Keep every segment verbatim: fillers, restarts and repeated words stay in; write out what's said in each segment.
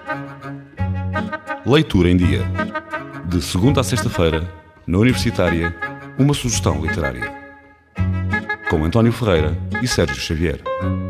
Leitura em Dia. De segunda a sexta-feira, na Universitária, uma sugestão literária. Com António Ferreira e Sérgio Xavier.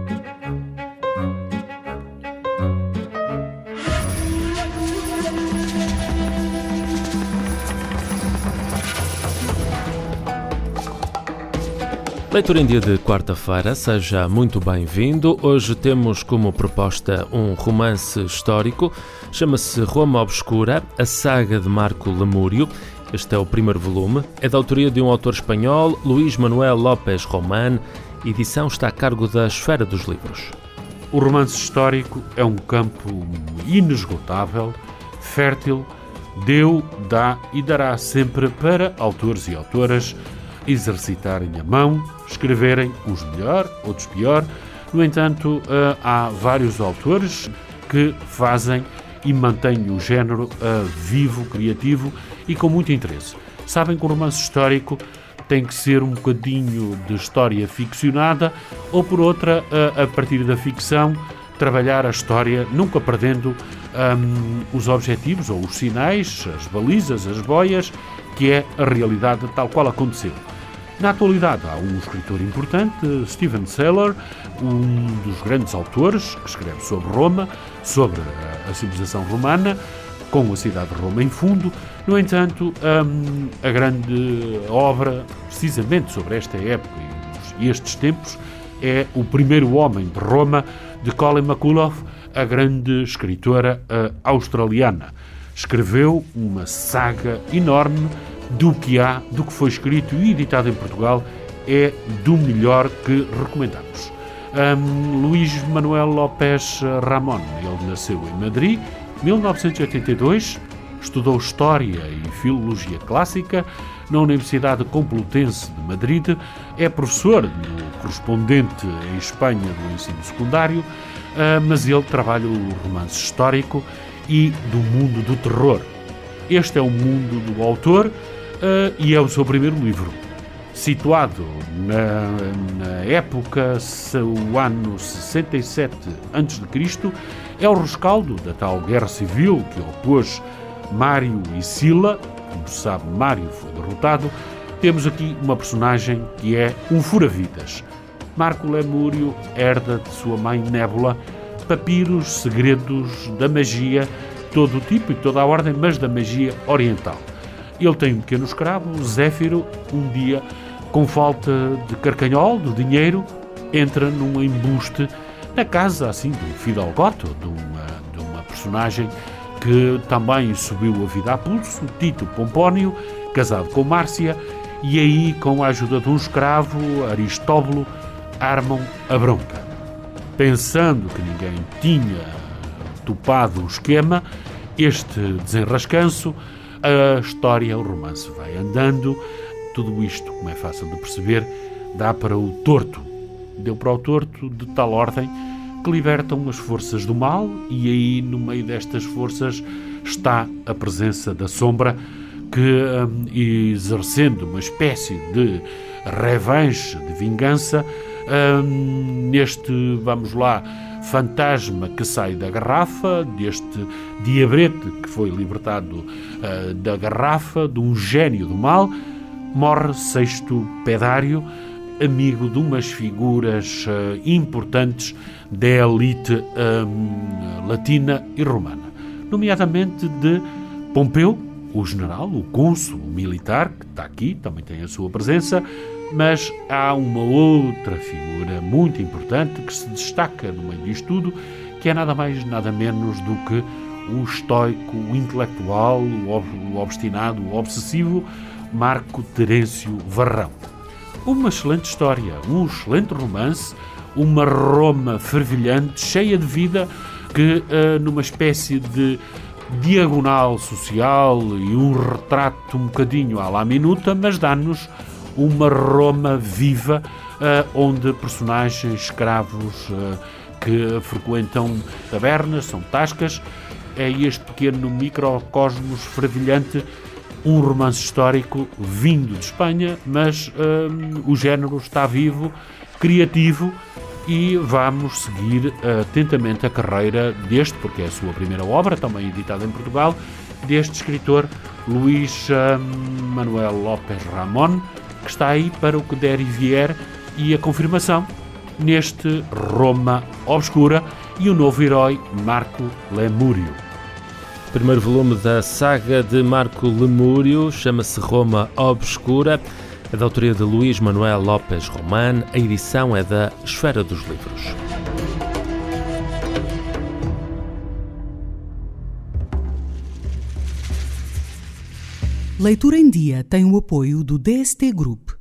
Leitura em Dia de quarta-feira, seja muito bem-vindo. Hoje temos como proposta um romance histórico, chama-se Roma Obscura, a saga de Marco Lemúrio. Este é o primeiro volume, é da autoria de um autor espanhol, Luís Manuel López Román. A edição está a cargo da Esfera dos Livros. O romance histórico é um campo inesgotável, fértil, deu, dá e dará sempre para autores e autoras exercitarem a mão, escreverem uns melhor, outros pior. No entanto, há vários autores que fazem e mantêm o género vivo, criativo e com muito interesse. Sabem que o romance histórico tem que ser um bocadinho de história ficcionada ou, por outra, a partir da ficção, trabalhar a história, nunca perdendo um, os objetivos ou os sinais, as balizas, as boias, que é a realidade tal qual aconteceu. Na atualidade há um escritor importante, Stephen Saylor, um dos grandes autores que escreve sobre Roma, sobre a, a civilização romana, com a cidade de Roma em fundo. No entanto, um, a grande obra, precisamente sobre esta época e estes tempos, é O Primeiro Homem de Roma, de Colin McCullough, a grande escritora uh, australiana. Escreveu uma saga enorme do que há, do que foi escrito e editado em Portugal, é do melhor que recomendamos. Um, Luís Manuel López Ramón, ele nasceu em Madrid, mil novecentos e oitenta e dois, estudou História e Filologia Clássica na Universidade Complutense de Madrid, é professor no correspondente em Espanha do ensino secundário, uh, mas ele trabalha o romance histórico e do mundo do terror. Este é o mundo do autor uh, e é o seu primeiro livro. Situado na, na época, o ano sessenta e sete antes de Cristo, é o rescaldo da tal guerra civil que opôs Mário e Sila. Como se sabe, Mário foi derrotado. Temos aqui uma personagem que é um fura-vidas. Marco Lemúrio herda de sua mãe Nébula papiros, segredos da magia, todo o tipo e toda a ordem, mas da magia oriental. Ele tem um pequeno escravo, Zéfiro. Um dia, com falta de carcanhol, de dinheiro, entra num embuste na casa, assim, de um fidalgote, de uma, de uma personagem que também subiu a vida a pulso, Tito Pompónio, casado com Márcia, e aí, com a ajuda de um escravo, Aristóbulo, armam a bronca. Pensando que ninguém tinha topado o esquema, este desenrascanço, a história, o romance vai andando. Tudo isto, como é fácil de perceber, dá para o torto. Deu para o torto de tal ordem que libertam as forças do mal, e aí, no meio destas forças, está a presença da sombra que, um, exercendo uma espécie de revanche, de vingança, um, neste, vamos lá, fantasma que sai da garrafa, deste diabrete que foi libertado uh, da garrafa, de um gênio do mal, morre Sexto Pedário, amigo de umas figuras uh, importantes da elite um, latina e romana, nomeadamente de Pompeu, o general, o cônsul militar, que está aqui, também tem a sua presença, mas há uma outra figura muito importante que se destaca no meio disto tudo, que é nada mais, nada menos do que o estoico, o intelectual, o obstinado, o obsessivo Marco Terêncio Varrão. Uma excelente história, um excelente romance, uma Roma fervilhante, cheia de vida, que uh, numa espécie de diagonal social e um retrato um bocadinho à la minuta, mas dá-nos uma Roma viva, uh, onde personagens escravos uh, que frequentam tabernas, são tascas. É este pequeno microcosmos fervilhante, um romance histórico vindo de Espanha, mas uh, o género está vivo, criativo, e vamos seguir atentamente a carreira deste, porque é a sua primeira obra, também editada em Portugal, deste escritor Luís Manuel Lopes Ramón, que está aí para o que der e vier, e a confirmação neste Roma Obscura e o novo herói Marco Lemúrio. O primeiro volume da saga de Marco Lemúrio chama-se Roma Obscura, é da autoria de Luís Manuel Lopes Ramón, a edição é da Esfera dos Livros. Leitura em Dia tem o apoio do D S T Group.